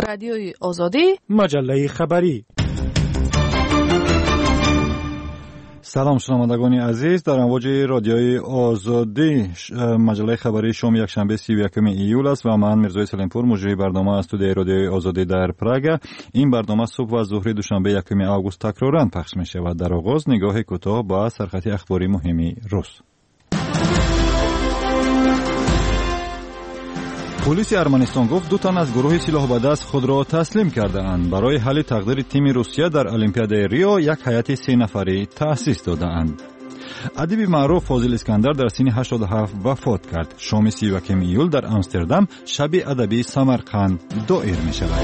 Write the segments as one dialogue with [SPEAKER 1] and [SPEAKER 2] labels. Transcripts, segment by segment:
[SPEAKER 1] رادیوی آزادی،
[SPEAKER 2] مجله خبری. سلام شنوندگان عزیز، در امواج رادیوی آزادی مجله خبری شام یکشنبه 31 ایول است و من میرزای سلیمپور مجری برنامه استودیوی رادیوی آزادی در پراگ. این برنامه صبح و ظهر دوشنبه 1 آگوست تکرارا پخش می شود. در آغاز نگاه کوتاه به سرخط اخباری مهمی روز. پلیس ارمنستان گفت 2 تن از گروه سلاح به دست خود را تسلیم کرده اند. برای حل تقدیر تیم روسیه در المپیاد ریو یک هیئت 3 نفری تأسیس داده اند. ادیب معروف فاضل اسکندر در سن 87 وفات کرد. شام 31 ایول در آمستردام شب ادبی سمرقند دایر می شود.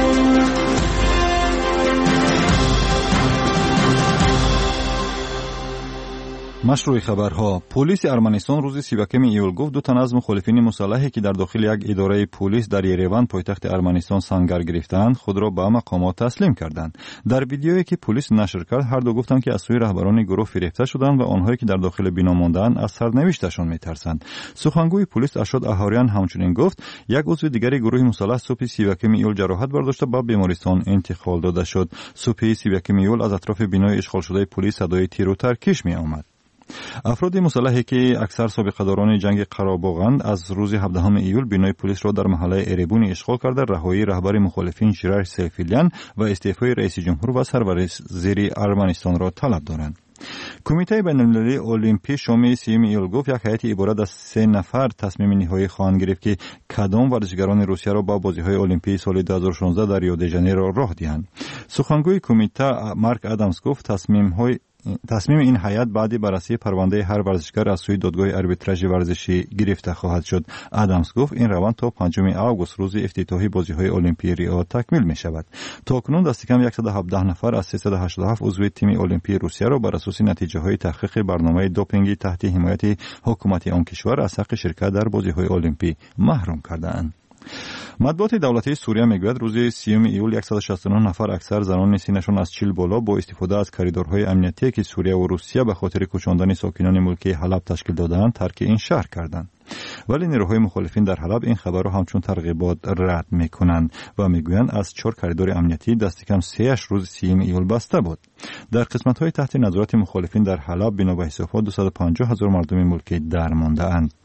[SPEAKER 2] مشروع خبرها. پلیس ارمنستان روز 31 ایول گفت 2 تن از مخالفین مسلحی که در داخل یک اداره پلیس در یریوان پایتخت ارمنستان سنگر گرفتند خود را به مقامات تسلیم کردند. در ویدیویی که پلیس نشر کرد هر دو گفتند که از سوی رهبران گروه فریفته شدند و آنهایی که در داخل بنا مانده‌اند از سرنوشتشان می‌ترسند. سخنگوی پلیس ارشاد اهاریان همچنین گفت یک عضو دیگری گروه مسلح صبح 31 ایول جراحت برداشته به بیمارستان انتقال داده شد. صبح 31 ایول از اطراف بنای اشغال شده پلیس صدای تیر و ترکش می‌آمد. افراد مسلحی که اکثر سابقه‌داران جنگ قره‌باغند از روز 17 ایول بنای پلیس را در محله اریبون اشغال کرده رهایی رهبر مخالفین شیرش سیفیلیان و استعفای رئیس جمهور و سرور ارمنستان را طلب دارند. کمیته بین‌المللی المپی شام 30 ایول گفت یک هیئت عبارت از 3 نفر تصمیم نهایی خواهند گرفت که کدام ورزشکاران روسیه را با بازی‌های المپی سال 2016 در ریو دی ژانیرو راه دهند. سخنگوی کمیته مارک آدامز گفت تصمیم این هیئت بعد بررسی پرونده هر ورزشکار از سوی دادگاه آربیتراژ ورزشی گرفته خواهد شد. آدامز گفت این روند تا 5 آگوست روز افتتاحی بازی‌های المپی ریو تکمیل می شود. تاکنون دست کم 117 نفر از 387 عضو تیم المپی روسیه را بر اساس نتیجه‌های تحقیق برنامه دوپینگی تحت حمایت حکومت آن کشور از حق شرکت در بازی‌های المپی محروم کرده‌اند. مطبوعات دولتی سوریه میگوید روز 30 ایول 169 نفر اکثر زنان سینه‌شان از 40 بالا با استفاده از کریدورهای امنیتی که سوریه و روسیه به خاطر کوچاندن ساکنان ملکی حلب تشکیل دادند ترک این شهر کردند. ولی نیروهای مخالفین در حلب این خبر را همچون ترغیبات رد میکنند و میگویند از 4 کریدور امنیتی دست کم 3 روز 30 ایول بسته بود. در قسمت‌های تحت نظارت مخالفین در حلب بنا به حسابات 250,000 مردم ملکی درمانده اند.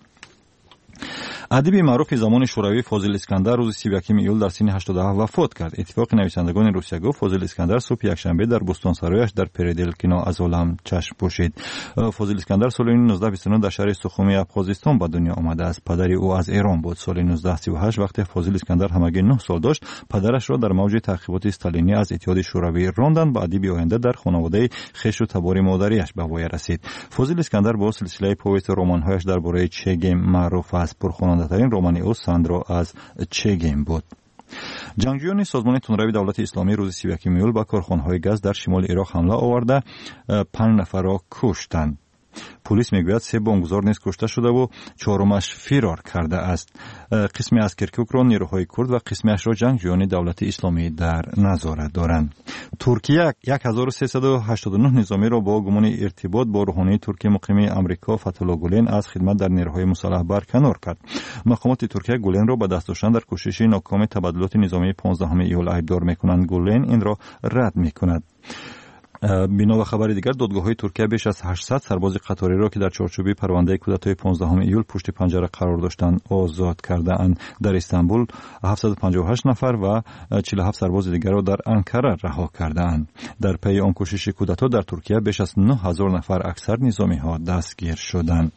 [SPEAKER 2] ادیب معروف زمان شوروی فاضل اسکندر روز 31 ایول در سن 87 وفات کرد. اتفاق نویسندگان روسیه گفت فاضل اسکندر صبح یکشنبه در بوستانسرایش در پردلکینا از عالم چشم پوشید. فاضل اسکندر سال 1929 در شهر سخومی افغانستان به دنیا آمده است. پدر او از ایران بود. سال 1938 وقتی فاضل اسکندر همگی 9 سال داشت پدرش را در موج تعقیبات استالینی از اتحاد شوروی راندند و ادیب آینده در خانواده خویش و تبار مادریش به وای رسید. فاضل اسکندر با سلسله پویت رمان‌هایش درباره چه گیم معروف است. پرخواننده‌ترین رمان او ساندرا از چه گیم بود. جنگجویان سازمان تندروی دولت اسلامی روز 31 ایول به کارخانه‌های گاز در شمال عراق حمله آورده 5 نفر را کشتند. پلیس میگوید 3 بمبگذار نیز کشته شده و 4مش فرار کرده است. قسمی از کرکوک را نیروهای کرد و قسمیش را جنگجویان دولت اسلامی در نظارت دارند. ترکیه 1389 نظامی را با گمان ارتباط با روحانی ترکی مقیم آمریکا فتح‌الله گولن از خدمت در نیروهای مسلح برکنار کرد. مقامات ترکیه گولن را به دست داشتن در کوشش ناکام تبادلات نظامی 15 ایول ایبدار می‌کنند. گولن این را رد می‌کند. بنا به خبر دیگر دادگاه‌های ترکیه بیش از 800 سرباز قطاری را که در چارچوب پرونده کودتای 15 ایول پشت پنجره قرار داشتند آزاد کرده‌اند. در استانبول 758 نفر و 47 سرباز دیگر را در انکره رها کرده‌اند. در پی آن کوشش کودتا در ترکیه بیش از 9000 نفر اکثر نظامی‌ها دستگیر شدند.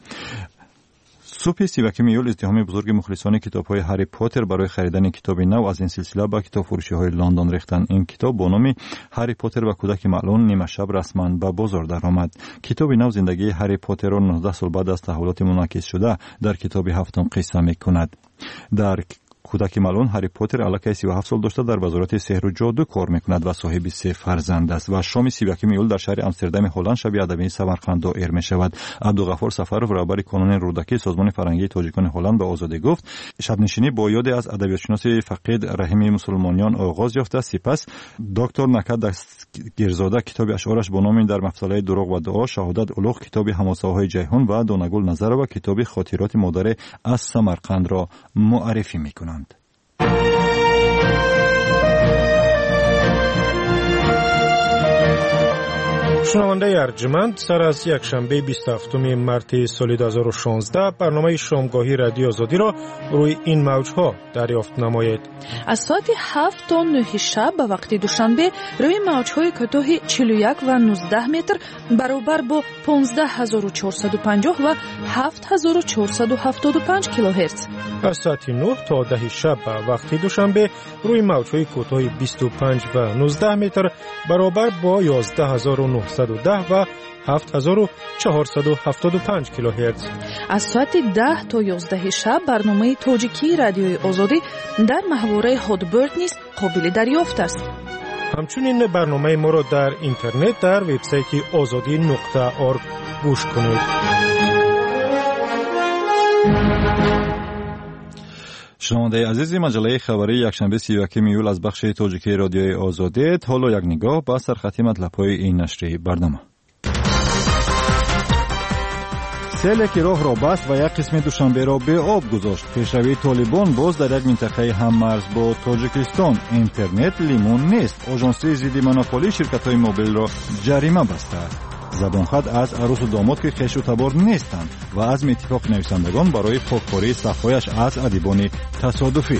[SPEAKER 2] صبح 31 ایول ازدحام بزرگ مخلصان کتاب‌های هری پاتر برای خریدن کتاب نو از این سلسله به کتابفروشی‌های لندن ریختند. این کتاب با نام هری پاتر و کودک ملعون نیمه شب رسما به بازار درآمد. کتاب نو زندگی هری پاتر را 19 سال بعد از تحولات منعکس شده در کتاب 7 قصه می‌کند. در کودک ملعون هری پاتر علاقه 37 سال داشته در وزارت سحر و جادو کار میکند و صاحب 3 فرزند است و شام 31 ایول در شهر آمستردام هلند شب ادبی سمرقند دایر می شود. عبدالغفار سفرов رهبر کانون رودکی سازمان فرهنگی تاجیکان هلند به آزادی گفت شب نشینی با یاد از ادبیاتشناس فقید رحیم مسلمانیان آغاز یافته. سپس دکتر نکد دستگیرزاده کتاب اشعارش با نام در مفصله دروغ و دعا، شهادت الوغ کتاب حماسه‌های جیهون و دونگل نظر و کتاب خاطرات مادر از سمرقند را معرفی میکنند.
[SPEAKER 1] شنونده ارجمند، سر از یک شنبه 27 مارس سال 2016 برنامه شامگاهی رادیو آزادی را روی این موجها دریافت نمایید.
[SPEAKER 3] از ساعت 7 تا 9 شب به وقت دوشنبه روی موجهای کوتاه 41 و 19 متر برابر با 15450 و 7475 کیلوهرتز.
[SPEAKER 1] از ساعت 9 تا 10 شب به وقت دوشنبه روی موجهای کوتاه 25 و 19 متر برابر با 11910 و 7475 کیلوهرتز.
[SPEAKER 3] از ساعت 10 تا 11 شب برنامه تاجیکی رادیوی آزادی در محوره هادبرد نیز قابل دریافت است.
[SPEAKER 1] همچنین برنامه ما را در اینترنت در وبسایت azadi.org گوش کنید.
[SPEAKER 2] شنونده عزیز، مجله خبری یکشنبه 31 ایول از بخش تاجیکی رادیوی آزادی. حالا یک نگاه به سرخط مطلب‌های این نشریه برنامه. سیل که راه را بست و یک قسم دوشنبه را به آب گذاشت. پیشروی طالبان باز در یک منطقه هممرز با تاجیکستان. اینترنت لیمون نیست. آژانسی ضد مونوپولی شرکت‌های موبایل را جریمه بسته. زبانخط از عروس و داماد که خویش و تبار نیستند و عزم اتفاق نویسندگان برای پاککاری صفحه‌اش از ادیبان تصادفی.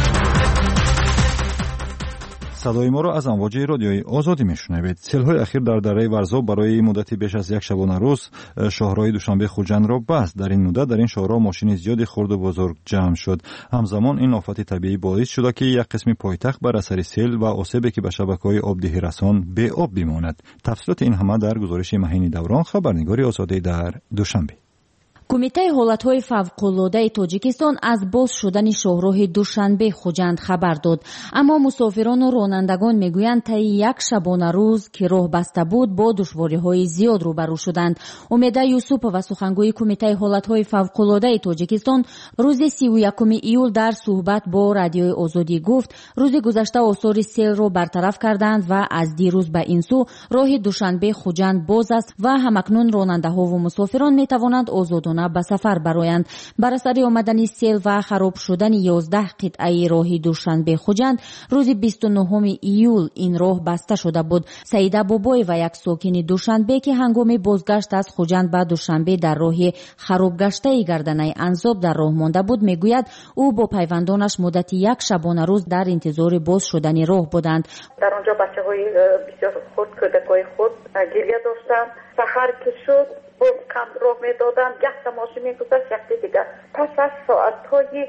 [SPEAKER 2] صدای ما را از امواج رادیوی آزادی میشنوید. سیل‌های اخیر در دره ورزا برای مدتی بیش از یک شبانه روز شاهراه دوشنبه خوجند را بست. در این مدت در این شاهراه ماشین زیادی خرد و بزرگ جمع شد. همزمان این آفت طبیعی باعث شد که یک قسم پایتخت بر اثر سیل و آسیبی که به شبکه‌های آبدهی رسان به آب بماند. تفصیلات این همه در گزارش مهین دوران، خبرنگاری آزادی در دوشنبه.
[SPEAKER 4] کمیته حالتهای فوق‌العاده تاجیکستان از باز شدن شاهراه دوشنبه خوجند خبر داد، اما مسافران و رانندگان میگویند طی یک شبانه روز که راه بسته بود با دشواری‌های زیاد روبرو شدند. امیده یوسف و سخنگوی کمیته حالتهای فوق‌العاده تاجیکستان روز 31 ایول در صحبت با رادیوی آزادی گفت روز گذشته آثار سیل را برطرف کردند و از دیروز به این سو راه دوشنبه خوجند باز است و همکنون راننده‌ها و مسافران میتوانند آزادانه به سفر برآیند. بر اثر آمدن سیل و خراب شدن 11 قطعه راه دوشنبه خوجند روز 29 ایول این راه بسته شده بود. سعیده بابای و یک ساکن دوشنبه که هنگام بازگشت از خوجند به دوشنبه در راه خراب گشته گردنه انزاب در راه مانده بود میگوید او با پیوندانش مدت یک شبانه روز در انتظار باز شدن راه بودند.
[SPEAKER 5] در اونجا بچه‌های بسیار خود کودکای خود گریه داشتند. سحر که شد باز کم راه میدادن، یک تا ماشین میگذشت یک دیگر. پس از ساعتهای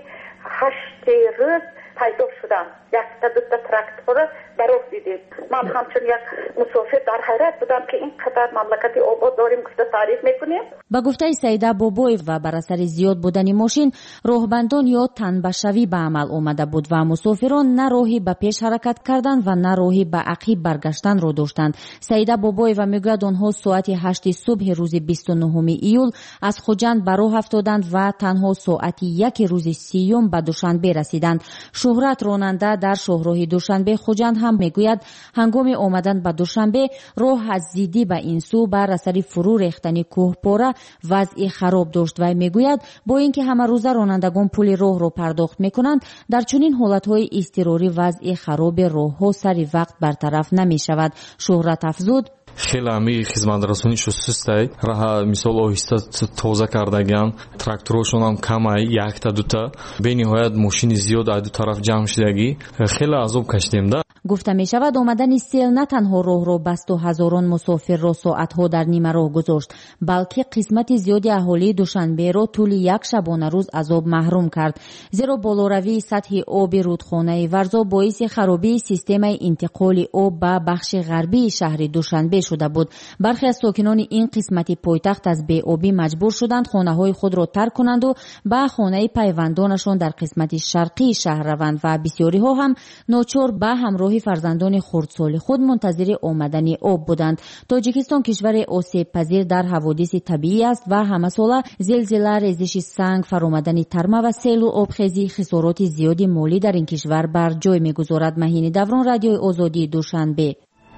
[SPEAKER 5] 8 روز پیدا شدم. یک تا دو تا تراکتور در راه دیدیم. من همچون یک مسافر در حیرت بودم که این قدر مملکت آباد داریم گفته تعریف میکنیم.
[SPEAKER 4] با گفته سعیده بابای و بر اثر زیاد بودن ماشین راهبندان یا تنبشوی به عمل آمده بود و مسافران نه راهی به پیش حرکت کردن و نه راهی به عقب برگشتن را داشتند. سعیده بابای و میگوید آنها ساعت 8 صبح روز 29 ایول از خوجند به راه افتادند و تنها ساعت 1 روز 30 به دوشنبه رسیدند. شهرت راننده در شاهراه دوشنبه خوجند هم میگوید هنگام آمدن به دوشنبه راه از زیدی به این سو بر اثر فرو ریختن کوهپاره وضع خراب داشت و میگوید با اینکه همه روزه رانندگان پول راه را پرداخت میکنند در چنین حالتهای اضطراری وضع خراب راهها سری وقت برطرف نمیشود. شهرت افزود
[SPEAKER 6] خیلی همی خدمترسونیشو سسته راه مثال آهسته تازه کردگان تراکتورشون هم کمه یک تا دو تا به نهایت ماشین زیاد از دو طرف جمع شدگی خیلی عذاب کشیدیم ده.
[SPEAKER 4] گفته می شود آمدن سیل نه تنها راه را بست و هزاران مسافر را ساعتها در نیمه راه گذاشت بلکه قسمت زیادی اهالی دوشنبه را طول یک شبانه روز از آب محروم کرد، زیرا بالاروی سطح آب رودخانه ورزا باعث خرابی سیستم انتقال آب به بخش غربی شهر دوشنبه شده بود. برخی از ساکنان این قسمت پایتخت از بی‌آبی مجبور شدند خانه‌های خود را ترک کنند و به خانه پیوندانشان در قسمت شرقی شهر روند و بسیاری ها هم ناچار به همراه فرزندان خردسال خود منتظر آمدن آب بودند. تاجیکستان کشور آسیب پذیر در حوادث طبیعی است و همه ساله زلزله، ریزش سنگ، فرآمدن ترمه و سیل و آبخیزی خسارات زیادی مالی در این کشور بر جای می‌گذارد. مهین دوران، رادیوی آزادی، دوشنبه.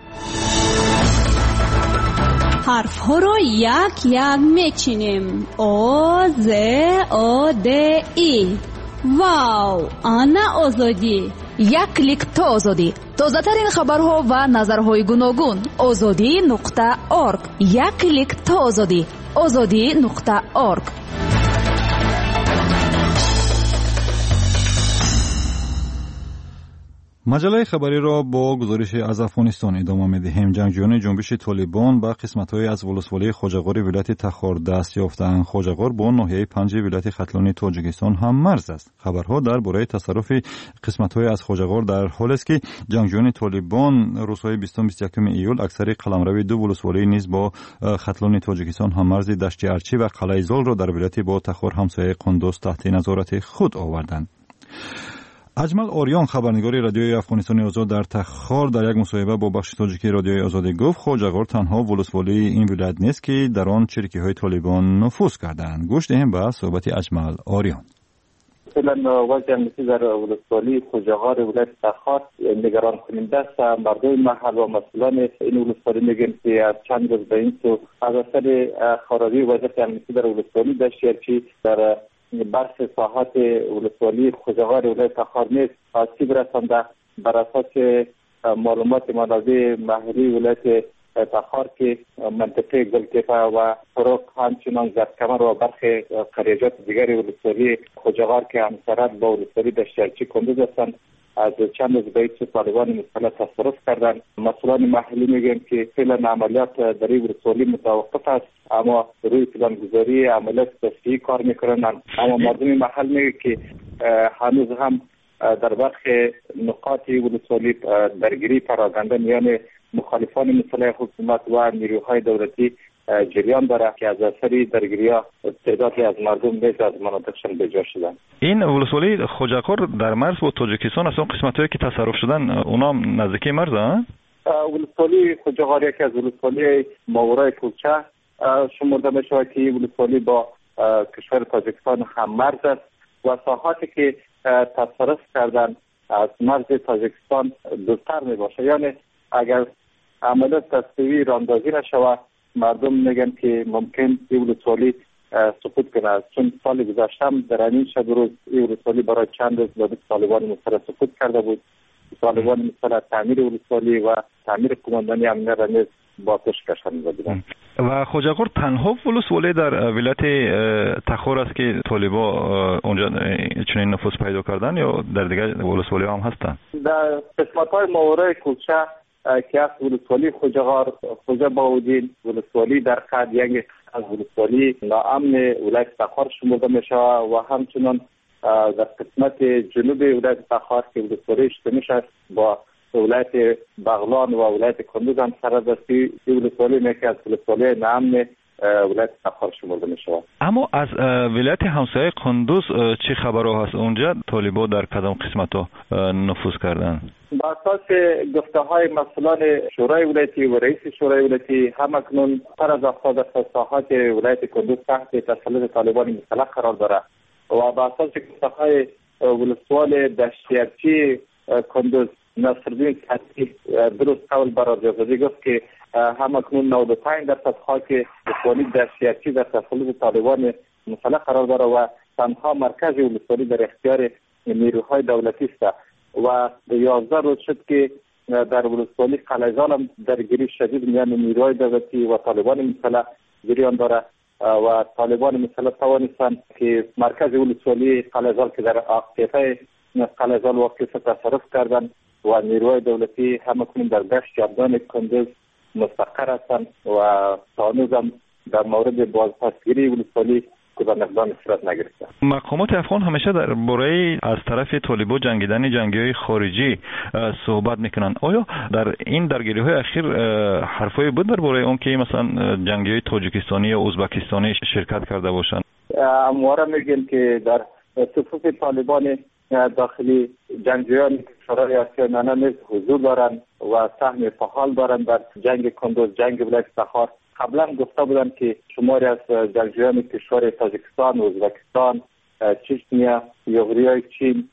[SPEAKER 7] حرف ها رو یک یک میچینیم. آ ز آ د ای. واو، آنا آزادی.
[SPEAKER 3] یک کلیک تا آزادی. تازه ترین خبرها و نظرهای گوناگون. azadi.org. یک کلیک تا آزادی. azadi.org.
[SPEAKER 2] مجله خبری را با گزارش از افغانستان ادامه می‌دهیم. جنگجویان جنبش طالبان به قسمت‌های از ولسوالی خوجاغار ولایت تخار دست یافتند. خوجاغار با ناحیه پنج ولایت ختلانی تاجیکستان هم مرز است. خبرها درباره تصرف قسمت‌های از خوجاغار در حالی است که جنگجویان طالبان روزهای 20-21 ایول اکثر قلمرو دو ولسوالی نیز با ختلانی تاجیکستان هم مرز دشت ارچی و قلعه زال را در ولایت با تخار همسایه قندوز تحت نظارت خود آوردند. اجمل آریان خبرنگار رادیوی افغانستان آزاد در تخار در یک مصاحبه با بخش تاجیکی رادیوی آزاد گفت خوجاغار تنها ولسوالی این ولایت نیست که در آن چریکی‌های طالبان نفوذ کردند. گوش دهیم به صحبت اجمل آریان.
[SPEAKER 8] مثلا وضع امنیتی در ولسوالی خوجاغار ولایت تخار نگران کننده است. مردم محل و مسئولان این ولسوالی میگن که از چند روز به این سو از اثر خرابی وضعیت امنیتی در ولسوالی دشت ارچی در برخی ساحات ولسوالی خوجاغار ولایت تخار نیز آسیب رسانده. بر اساس معلومات منابع محلی ولایت تخار که منطقه گلتپه و سرخ همچنان زرکمر و برخی قریجات دیگر ولسوالی خوجاغار که همسرد با ولسوالی دشت ارچی کندوز هستند از چند روز به این طالبان مسلح تصرف کردند. مسئولان محلی میگن که فعلا عملیات در این ولسوالی متوقف است، اما روی پلانگذاری عملیات تصفیه‌ای کار میکنند. اما مردم محل میگه که هنوز هم در برخی نقاط ولسوالی درگیری پراکنده میان مخالفان مسلح حکومت و نیروهای دولتی جریان داره که از اثر درگیری‌ها تعدادی از مردم نیز از مناطقشان به جا شدند.
[SPEAKER 2] این ولسوالی خوجاغار در مرز با تاجیکستان است. اون قسمت‌هایی که تصرف شدن اونا نزدیکی مرز هستند.
[SPEAKER 8] ولسوالی خوجاغار یکی از ولسوالی ماورای کوچه شمرده می‌شود که ولسوالی با کشور تاجیکستان هم مرز است و ساحاتی که تصرف کردن از مرز تاجیکستان دورتر میباشه. یعنی اگر عملیات تصفیه‌ای راندازی نشود مردم میگن که ممکن این ولسوالی سقوط کنه، چون سال گذشته در این شب روز این ولسوالی برای چند روز به طالبان مسلح سقوط کرده بود. طالبان مسلح تعمیر ولسوالی و تعمیر قماندانی امنیت را نیز با آتش کشانده بودند.
[SPEAKER 2] و خوجاغار تنها ولسوالی در ولایت تخار است که طالبان اونجا چنین نفوذ پیدا کردن یا در دیگر ولسوالی هم هستند؟ در
[SPEAKER 8] قسمت‌های ماورای کوچه که از ولسوالی خوجاغار، خوجا باودین، ولسوالی در قد یک از ولسوالی ناامن ولایت تخار شمرده میشه و همچنان در قسمت جنوب ولایت تخار که ولسوالی اشتمیش است با ولایت بغلان و ولایت کندوز هم سردستی ولسوالی میشه از ولسوالی ناامن ولایت تخار شمرده میشه. اما
[SPEAKER 2] از ولایت همسایه کندوز چه خبرها هست؟ اونجا طالبان در کدام قسمت‌ها نفوذ کردن؟
[SPEAKER 8] با اساس گفته‌های مسئولان شورای ولایتی و رئیس شورای ولایتی همکنون پر از 70% ساحات ولایت کندوز تحت تسلط طالبان مسلح قرار دارد و با اساس گفته‌های ولسوال دشت ارچی کندوز نصرالدین صدیق درست قول برای آزادی گفت که همکنون 95% خاک ولسوالی دشت ارچی در تسلط طالبان مسلح قرار دارد و تنها مرکز ولسوالی در اختیار نیروهای دولتی است و 11 روز شد که در ولسوالی قلعه زال هم درگیری شدید میان نیروهای دولتی و طالبان مسلح جریان دارد و طالبان مسلح توانستند که مرکز ولسوالی قلعه زال که در عاصفه قلعه زال واقع تصرف کردند و نیروهای دولتی همکنون در دشت جابدان کندوز مستقر هستند و هنوز هم در مورد بازپسگیری ولسوالی که به مقدار صورت نگرفته.
[SPEAKER 2] مقامات افغان همیشه درباره از طرف طالبان جنگیدن جنگی‌های خارجی صحبت میکنن. آیا در این درگیری‌های اخیر حرفایی بود درباره اون که مثلا جنگی‌های تاجیکستانی یا ازبکستانی شرکت کرده باشند؟
[SPEAKER 8] همواره میگن که در صفوف طالبان داخلی جنگجویان کشورهای آسیا میانه نیز حضور دارند و سهم فعال دارند در جنگ کندوز، جنگ ولایت تخار. قبلا گفته بودند که شماری از جنگجویان کشور تاجیکستان، ازبکستان، چچنیا، یوغوریای چین،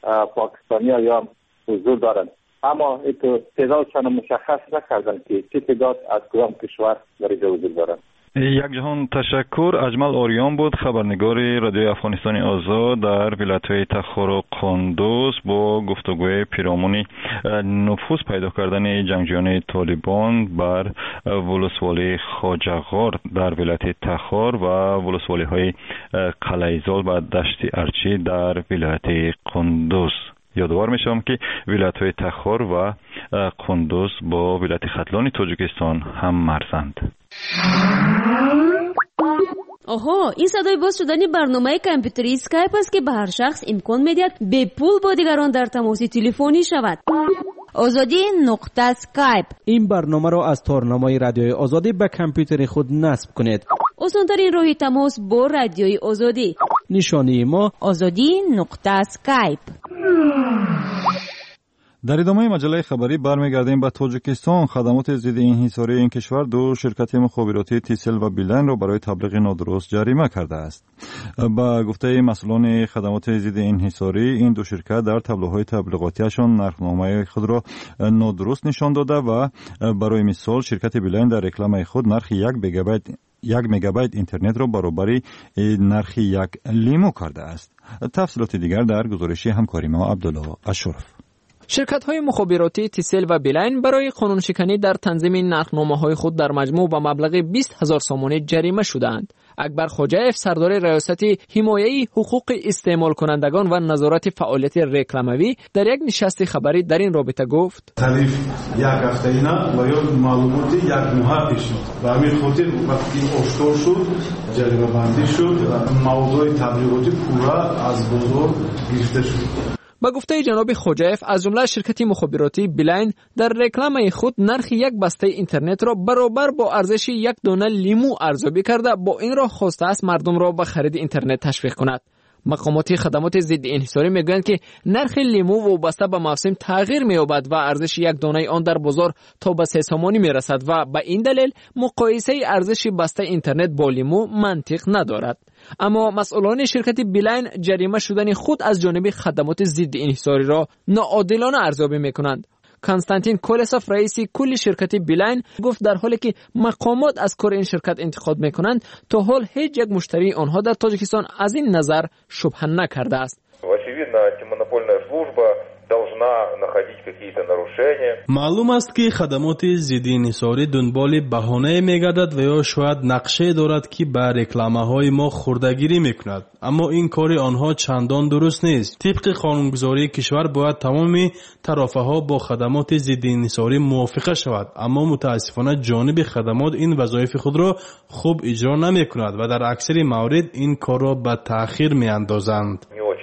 [SPEAKER 8] پاکستانی یا حضور دارند، اما تعدادشان مشخص نکردند که چه تعداد از کدام کشور در اینجا حضور دارند.
[SPEAKER 2] یک جهان تشکر. اجمل آریان بود، خبرنگار رادیوی افغانستان آزاد در ولایت‌های تخار و قندوز با گفتگوی پیرامون نفوذ پیدا کردن جنگجویان طالبان بر ولسوالی خواجه‌غار در ولایت تخار و ولسوالی‌های قلعه‌زال و دشت ارچی در ولایت قندوز. یادآور میشم که ولایت‌های تخار و قندوز با ولایت ختلان تاجیکستان هم مرزند.
[SPEAKER 9] آها، این صدای باز شدن برنامه کامپیوتری اسکایپ است که به هر شخص امکان میدهد به پول با دیگران در تماس تلفنی شود.
[SPEAKER 4] آزادی نقطه اسکایپ.
[SPEAKER 10] این برنامه را از تارنمای رادیوی آزادی به کامپیوتر خود نصب کنید.
[SPEAKER 9] آسان‌ترین راه تماس با رادیوی آزادی.
[SPEAKER 10] نشانی ما
[SPEAKER 4] آزادی نقطه اسکایپ.
[SPEAKER 2] در ادامه مجله خبری برمیگردیم به تاجیکستان. خدمات ضد انحصاری این کشور دو شرکت مخابراتی تیسل و بیلین را برای تبلیغ نادرست جریمه کرده است. با گفته مسئولان خدمات ضد انحصاری، این دو شرکت در تابلوهای تبلیغاتیشان نرخنامه خود را نادرست نشان داده و برای مثال شرکت بیلین در رکلام خود نرخ 1 مگابایت اینترنت را برابر نرخ 1 لیمو کرده است. تفصیلات دیگر در گزارش همکاری ما عبدالله اشرف.
[SPEAKER 11] شرکت‌های مخابراتی تیسل و بیلین برای قانونشکنی در تنظیم نرخنامه‌های خود در مجموع با مبلغ 20,000 سامانه جریمه شدند. اکبر خوجایف، سردار ریاست حمایه حقوق استعمال کنندگان و نظارت فعالیت رکلاموی، در یک نشست خبری در این رابطه گفت:
[SPEAKER 12] تعریف یک هفته اینا و یا معلومات یک ماه پیش و همین خاطر وقتی آشکار شد جریمه بندی شد و موضوع تبلیغاتی پورا از بازار گرفته شد.
[SPEAKER 11] با گفته جناب خوجایف، از جمله شرکت مخابراتی بیلین در رکلام خود نرخ یک بسته اینترنت را برابر با ارزش یک دانه لیمو ارزیابی کرده، با این راه خواسته است مردم را به خرید اینترنت تشویق کند. مقامات خدمات ضد انحصاری میگویند که نرخ لیمو وابسته به موسم تغییر می‌یابد و ارزش یک دانه آن در بازار تا به 3 سامانی میرسد و به این دلیل مقایسه ارزش بسته اینترنت با لیمو منطق ندارد. اما مسئولان شرکت بیلین جریمه شدن خود از جانب خدمات ضد انحصاری را ناعادلانه ارزیابی می‌کنند. کنستانتین کولساف، رئیس کل شرکت بیلین، گفت در حالی که مقامات از کار این شرکت انتقاد میکنند، تا حال هیچ یک مشتری آنها در تاجیکستان از این نظر شبهه نکرده است.
[SPEAKER 13] معلوم است که خدمات ضد انحصاری دنبال بهانه میگردد و یا شاید نقشه دارد که به رکلامه‌های ما خوردگیری میکند، اما این کار آنها چندان درست نیست. طبق قانونگذاری کشور باید تمام طرفها با خدمات ضد انحصاری موافقه شود، اما متاسفانه جانب خدمات این وظایف خود را خوب اجرا نمیکند و در اکثر موارد این کار را به تأخیر میاندازند.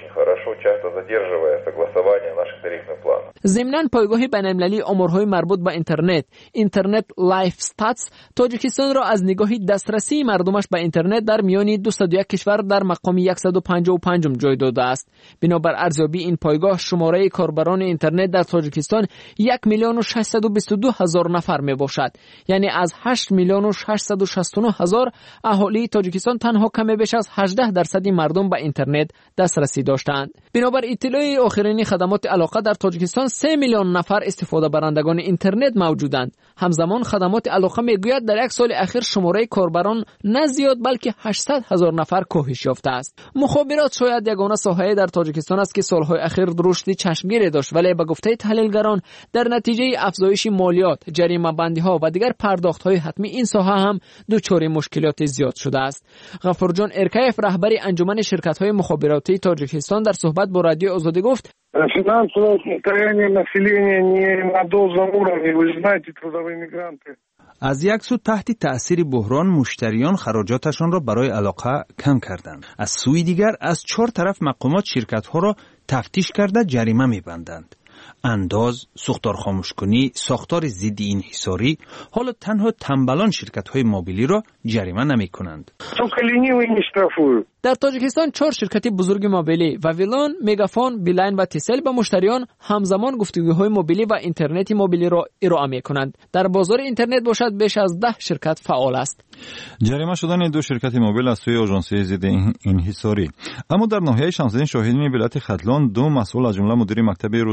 [SPEAKER 11] ضمناً پایگاه بین‌المللی امورهای مربوط به اینترنت لایف استاتس، تاجیکستان را از نگاه دسترسی مردمش به اینترنت در میان 201 کشور در مقام 155 جای داده است. بنابر ارزیابی این پایگاه، شماره کاربران اینترنت در تاجیکستان 1,622,000 نفر می باشد. یعنی از 8,669,000 اهالی تاجیکستان تنها کم بیش از 18% مردم به اینترنت دسترسی داشتند. بنابر اطلاع آخرین خدمات علاقه در تاجیکستان 3 میلیون نفر استفاده برندگان اینترنت موجودند. همزمان خدمات علاقه میگوید در یک سال اخیر شماره کاربران نه زیاد بلکه 800,000 نفر کاهش یافته است. مخابرات شاید یگانه ساحه در تاجیکستان است که سالهای اخیر رشد چشمگیری داشت، ولی به گفته تحلیلگران در نتیجه افزایش مالیات، جریمه بندی‌ها و دیگر پرداخت‌های حتمی این ساحه هم دچار مشکلات زیاد شده است. غفورجان ارکایف، رهبر انجمن شرکت‌های مخابراتی تاجیکستان، در صحبت با رادیو آزادی گفت:
[SPEAKER 14] Финансовое состояние населения не на должном уровне, вы знаете, трудовые мигранты.
[SPEAKER 15] از یک سو تحت تأثیر بحران مشتریان خراجاتشان را برای علاقه کم کردند. از سوی دیگر از 4 طرف مقامات شرکت‌ها را تفتیش کرده جریمه می‌بندند. انداز، سوختار خاموشکنی، ساختار ضد انحصاری، حالا تنها تنبلان شرکت‌های موبیلی را جریمه نمی‌کنند.
[SPEAKER 11] در تاجیکستان 4 شرکت بزرگ موبیلی واویلان، مگافون، بیلین و تیسل به مشتریان همزمان گفتگوهای موبیلی و اینترنت موبیلی را ارائه می‌کنند. در بازار اینترنت باشد بیش از 10 شرکت فعال است.
[SPEAKER 2] جریمه شدن 2 شرکت موبیل از سوی آژانسی ضد انحصاری. اما در ناحیه شمس‌الدین شاهدین ولایت ختلان 2 مسئول از جمله مدیر مکتب روستایی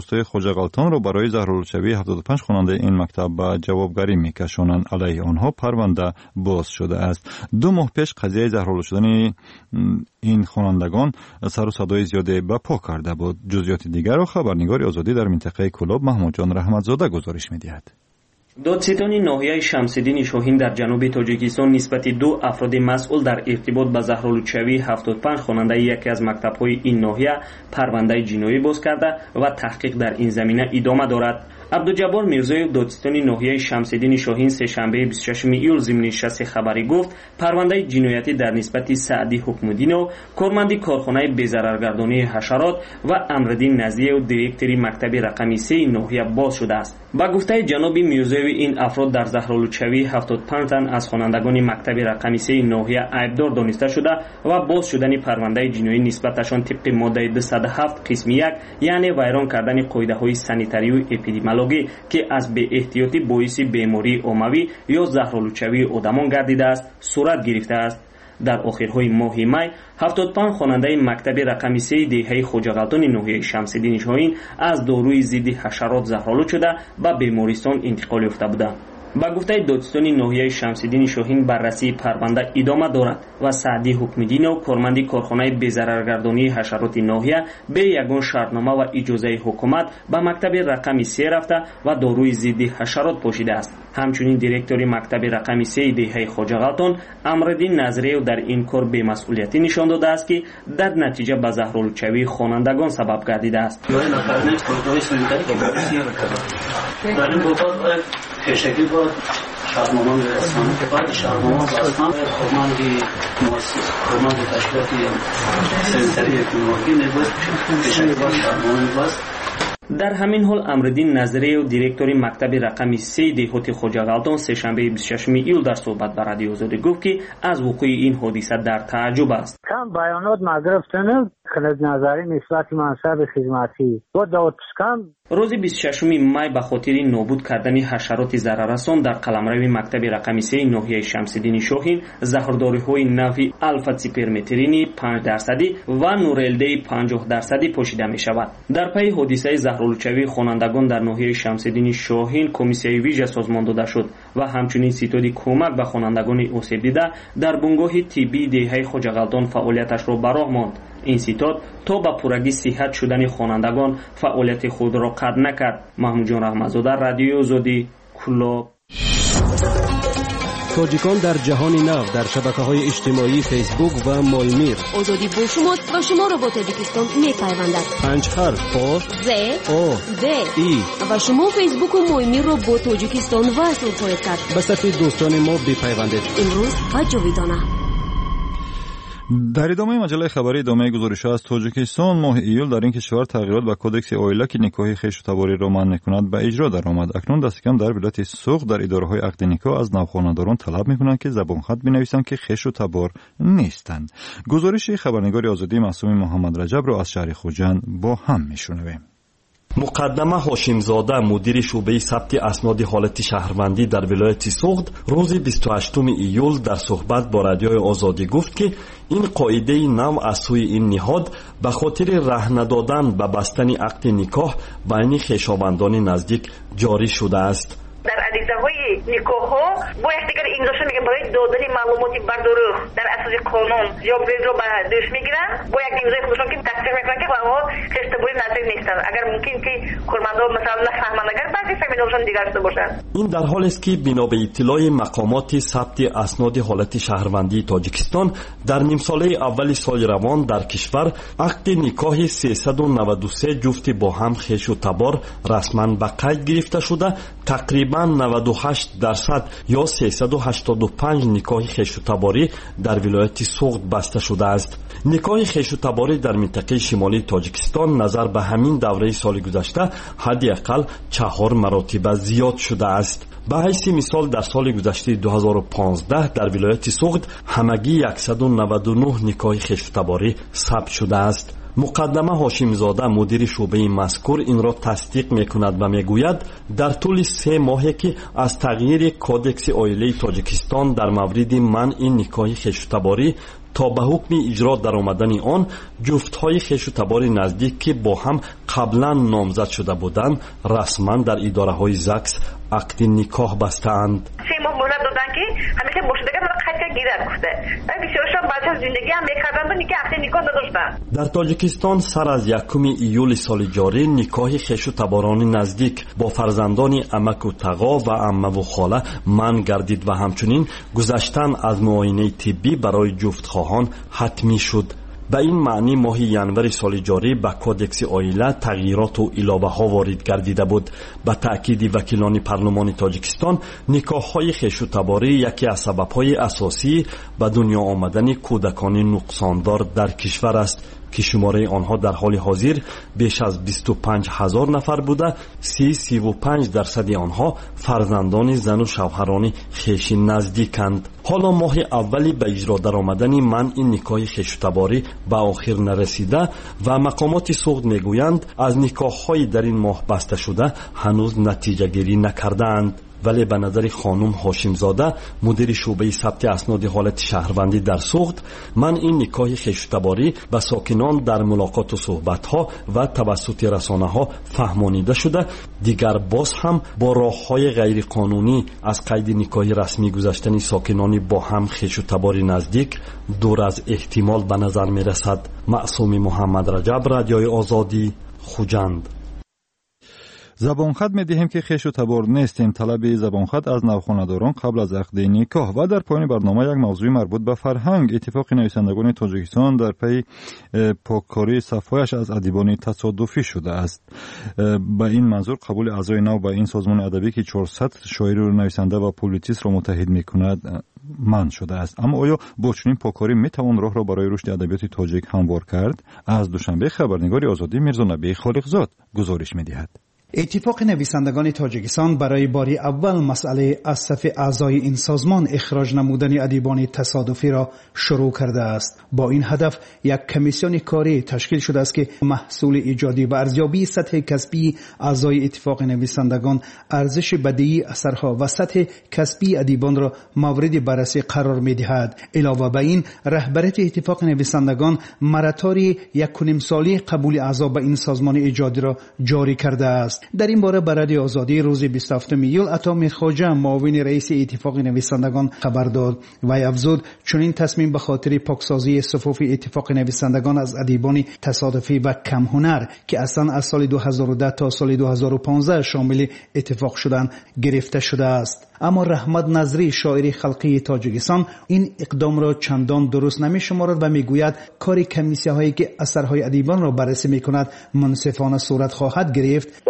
[SPEAKER 2] خوجاغالتان را برای زهرآلودشوی 75 خواننده این مکتب به جوابگری میکشانند. علیه آنها پرونده باز شده است. 2 ماه پیش قضیه زهرآلود شدن این خوانندگان سر و صدای زیاده به پا کرده بود. جزئیات دیگر را خبرنگار آزادی در منطقه کلاب محمود جان رحمتزاده گزارش می‌دهد.
[SPEAKER 16] دادستان ناحیه شمس‌الدین شاهین در جنوب تاجیکستان نسبت 2 افراد مسئول در ارتباط با زهرآلودشوی 75 خواننده یکی از مکتب‌های این ناحیه پرونده جنایی باز کرده و تحقیق در این زمینه ادامه دارد. عبدالجبار میرزایف دادستان ناحیه شمس‌الدین شاهین سه‌شنبه 26 ایول ضمن نشست خبری گفت پرونده جنایتی در نسبت سعدی حکم‌الدین و کارمند کارخانه بی‌ضررگردانی حشرات و امرالدین نزیه و دیرکتور مکتب رقمی 3 ناحیه باز شده است. با گفته جناب میرزایف این افراد در زهرآلودشوی 75 تن از خوانندگان مکتب رقمی 3 ناحیه عیبدار دانسته شده و باز شدن پرونده جنایی نسبتشان طبق ماده 207 قسم 1 یعنی ویران کردن قاعده‌های سانیتاری و اپیدمیولوژی که از بی احتیاطی باعث بیماری عمومی یا زهرآلودشوی آدمان گردیده است صورت گرفته است. در آخرهای ماه می 75 خواننده مکتب رقمی 3 دهه خوجاغالتان ناحیه شمس‌الدین شاهین از داروی ضد حشرات زهرآلود شده به بیمارستان انتقال یافته بودند. با گفته دادستان ناحیه شمس‌الدین شاهین بررسی پرونده ادامه دارد و سعدی حکم‌الدین و کارمند کارخانه بی‌ضررگردانی حشرات ناحیه به یگان شرطنامه و اجازه حکومت به مکتب رقمی 3 رفته و داروی ضد حشرات پوشیده است. همچنین دیرکتور مکتب رقمی 3 دهه خوجاغالتان امرالدین نظریه در این کار بی‌مسئولیتی نشان داده است که در نتیجه به زهرآلودشوی خوانندگان سبب گردیده است.
[SPEAKER 17] پیشگی بود شهرنامه می‌رساند بعد شهرنامه بستن کارمند تشکیلات سنتری اپیدمیولوژی نبود پیشگی بود شهرنامه بست.
[SPEAKER 16] در همین حال امرالدین نظریه و دیرکتور مکتب رقمی 3 دهات خوجاغالتان سه‌شنبه 26 ایول در صحبت با رادیو آزادی گفت که از وقوع این حادثه در تعجب است.
[SPEAKER 18] کم بیانات مگرفتن خلد نظری نسبت منصب خدمتی و دادستان
[SPEAKER 16] روز 26 می به خاطر نابود کردن حشرات ضرررسان در قلمرو مکتب رقمی 3 ناحیه شمس‌الدین شاهین زهرداری‌های نوعی الفا سیپرمترین 5% و نورلده 50% پوشیده می‌شود. در پی حادثه زهرآلودشوی خوانندگان در ناحیه شمس‌الدین شاهین کمیسیون ویژه سازمان داده شد و همچنین ستاد کمک به خوانندگان آسیب دیده در بنگاه طبی دهه خوجاغالتان فعالیتش را به راه ماند. این ستاد تا به پورگی صحت شدن خوانندگان فعالیت خود را قطع نکرد. محمود جان رحمتزاده، رادیو آزادی، کلاب.
[SPEAKER 10] تاجیکان در جهان نو در شبکه‌های اجتماعی فیسبوک و مولمیر.
[SPEAKER 9] آزادی با شماست و شما را با تاجیکستان می‌پیوندد.
[SPEAKER 10] 5 حرف با
[SPEAKER 9] ز
[SPEAKER 10] او
[SPEAKER 9] د
[SPEAKER 10] ای
[SPEAKER 9] و شما فیسبوک و مولمیر را با تاجیکستان وصل خواهید کرد.
[SPEAKER 10] به صفحه دوستان ما بپیوندید.
[SPEAKER 9] امروز و جاویدانه.
[SPEAKER 2] در ادامه مجله خبری ادامه گزارش‌ها از تاجیکستان ماه ایول در این کشور تغییرات به کدکس اویلا که نکاح خویش و تباری را منع می‌کند به اجرا درآمد. اکنون دست کم در ولایت سوق در اداره‌های عقد نکاح از نوخانه‌داران طلب می‌کنند که زبان خط بنویسند که خویش و تبار نیستند. گزارش خبرنگار آزادی معصوم محمد رجب را از شهر خوجند با هم می‌شنویم.
[SPEAKER 19] مقدمه هاشمزاده مدیر شعبه ثبت اسناد حالت شهروندی در ولایت سوغد روز 28 ایول در صحبت با رادیو آزادی گفت که این قاعده نو از سوی این نهاد به خاطر رهن دادن به بستن عقد نکاح بین خویشاوندان نزدیک جاری شده است.
[SPEAKER 5] در عریضه‌های نکاح‌ها با یکدیگر امضاشون میگن برای دادن معلومات بردارو در اساس قانون یا بریز رو به دوش میگیرن با یک امضای خودشون که تصدیق میکنن که آنها خشتباری نزدیک نیستن. اگر ممکن که کارمندا مثلا نفهمن اگر بعضی فهمیده‌شون دیگر شده باشن.
[SPEAKER 19] این در حالی است که بنا به اطلاع مقامات ثبت اسناد حالت شهروندی تاجیکستان در نیم ساله اول سال روان در کشور عقد نکاح 393 جفت با هم خویش و تبار رسما به قید گرفته شده تقریبا 98% یا 385 نکاح خویش و تباری در ولایت سوغد بسته شده است. نکاح خویش و تباری در منطقه شمالی تاجیکستان نظر به همین دوره سال گذشته حداقل 4 مراتب زیاد شده است. به حیث مثال در سال گذشته 2015 در ولایت سوغد همگی 199 نکاح خویش و تباری ثبت شده است. مقدمه هاشمزاده مدیر شعبه مذکور این را تصدیق میکند و میگوید در طول 3 ماهی که از تغییر کودکس عائله تاجیکستان در مورد منع نکاح خویشتباری تا به حکم اجرا در آمدن آن، جفت‌های خویشتبار نزدیک که با هم قبلا نامزد شده بودند رسما در اداره‌های زاکس عقد نکاح بستند.
[SPEAKER 5] 3 ماه مهلت دادن که همیشه مشترک را خط گیرد گفته. بسیارشان بعد از زندگی هم می‌کردند و نکاح عقد نکاح نداشتند.
[SPEAKER 19] در تاجیکستان سر از 1 ایول سال جاری نکاح خویشتباران نزدیک با فرزندان عمک و تقا و عمه و خاله منع گردید و همچنین گذشتن از معاینه طبی برای جفتخواهان حتمی شد. به این معنی ماه ینور سال جاری به کودکس عائله تغییرات و علاوه‌ها وارد گردیده بود. به تأکید وکیلان پارلمان تاجیکستان، نکاح‌های خویشتباری یکی از سبب‌های اساسی به دنیا آمدن کودکان نقصاندار در کشور است که شماره آنها در حال حاضر بیش از 25,000 نفر بوده. 35% آنها فرزندان زن و شوهران خویش نزدیکند. حالا ماه اولی به اجرا در آمدن منع نکاح خویشتباری به آخر نرسیده و مقامات سوخت میگویند از نکاح‌های در این ماه بسته شده هنوز نتیجه گیری نکردند. ولی به نظر خانم هاشمزاده مدیر شعبه ثبت اسناد حالت شهروندی در سوخت، من این نکاح خویشتباری به ساکنان در ملاقات و صحبت‌ها و توسط رسانه‌ها فهمانیده شده دیگر باز هم با راه‌های غیر قانونی از قید نکاح رسمی گذشتن ساکنان با هم خویشتباری نزدیک دور از احتمال به نظر می‌رسد. معصوم محمد رجب، رادیوی آزادی، خوجند.
[SPEAKER 2] زبانخط می‌دهیم که خویشتبار نیستیم. طلب زبانخط از نوخانه‌داران قبل از عقد نکاح. و در پایان برنامه یک موضوع مربوط به فرهنگ. اتفاق نویسندگان تاجیکستان در پی پاککاری صفایش از ادیبان تصادفی شده است. با این منظور قبول اعضای نو به این سازمان ادبی که 400 شاعر و نویسنده و پولیتیست را متحد می‌کند منع شده است. اما آیا با چنین پاککاری می‌توان راه را برای رشد ادبیات تاجیک هموار کرد؟ از دوشنبه خبرنگار آزادی میرزا نبی خالقزاد گزارش می‌دهد.
[SPEAKER 20] اتفاق نویسندگان تاجیکستان برای بار اول مسئله از صف اعضای این سازمان اخراج نمودن ادیبان تصادفی را شروع کرده است. با این هدف یک کمیسیون کاری تشکیل شده است که محصول ایجادی و ارزیابی سطح کسبی اعضای اتفاق نویسندگان، ارزش بدیعی اثرها و سطح کسبی ادیبان را مورد بررسی قرار می‌دهد. علاوه بر این، رهبریت اتفاق نویسندگان مراتاری 1.5 ساله قبول اعضا به این سازمان ایجادی را جاری کرده است. در این باره به رادیو آزادی روز 27 ایول عطا میرخواجه، معاون رئیس اتفاق نویسندگان خبر داد و افزود چنین تصمیم به خاطر پاکسازی صفوف اتفاق نویسندگان از ادیبان تصادفی و کم هنر که اصلا از سال 2010 تا سال 2015 شامل اتفاق شدن گرفته شده است. اما رحمت نظری، شاعر خلقی تاجیکستان، این اقدام را چندان درست نمی‌شمارد و میگوید کار کمیسیه هایی که اثرهای ادیبان را بررسی می‌کند منصفانه صورت خواهد گرفت.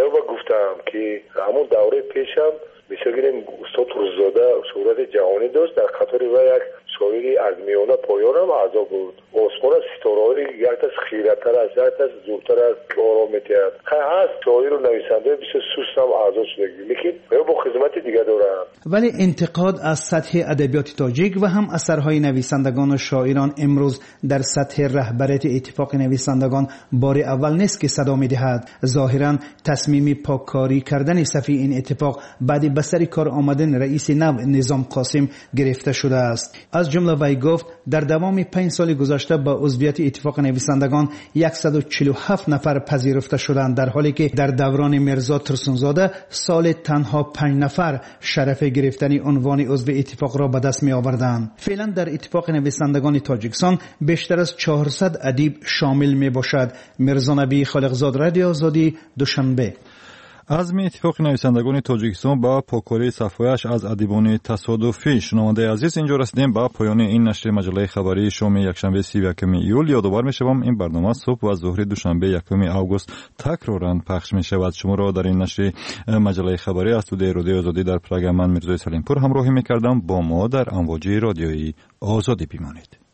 [SPEAKER 21] که همون دوره پیشم بسیاریم استاد روززاده شهرت جهانی داشت. در قطار و یک شاعری از میانه پایان هم اعضا بود. عثمان ستاره‌ای یک از خیرتر از یک از زودتر از آرام می‌تید. هست شاعر و نویسنده بسیار سوست هم اعضا شده، لیکن با خدمت دیگه دارن.
[SPEAKER 20] ولی انتقاد از سطح ادبیات تاجیک و هم اثرهای نویسندگان و شاعران امروز در سطح رهبریت اتفاق نویسندگان بار اول نیست که صدا می‌دهد. ظاهراً تصمیم پاککاری کردن صف این اتفاق بعد به سر کار آمدن رئیس نو نظام قاسم گرفته شده است. از جمله وی گفت در دوام 5 سال گذشته با عضویت اتفاق نویسندگان 147 نفر پذیرفته شدند، در حالی که در دوران مرزا ترسونزاده سال تنها 5 نفر شرف گرفتن عنوان عضو اتفاق را به دست می آوردند. فعلا در اتفاق نویسندگان تاجیکستان بیشتر از 400 ادیب شامل می باشد. میرزا نبی خالقزاد، رادیو آزادی، دوشنبه.
[SPEAKER 2] عزم اتفاق نویسندگان تاجیکستان با پاککاری صفایش از ادیبان تصادفی. شنونده عزیز، اینجا رسیدیم به پایان این نشر مجله خبری شام یکشنبه 31 ایول. یادآور می‌شوم این برنامه صبح و ظهر دوشنبه 1 آگوست تکرارا پخش می‌شود. شما را در این نشر مجله خبری از استودیوی رادیو آزادی در پراگ من میرزا سلیمپور همراهی می‌کردم. با ما در امواج رادیویی آزادی بمانید.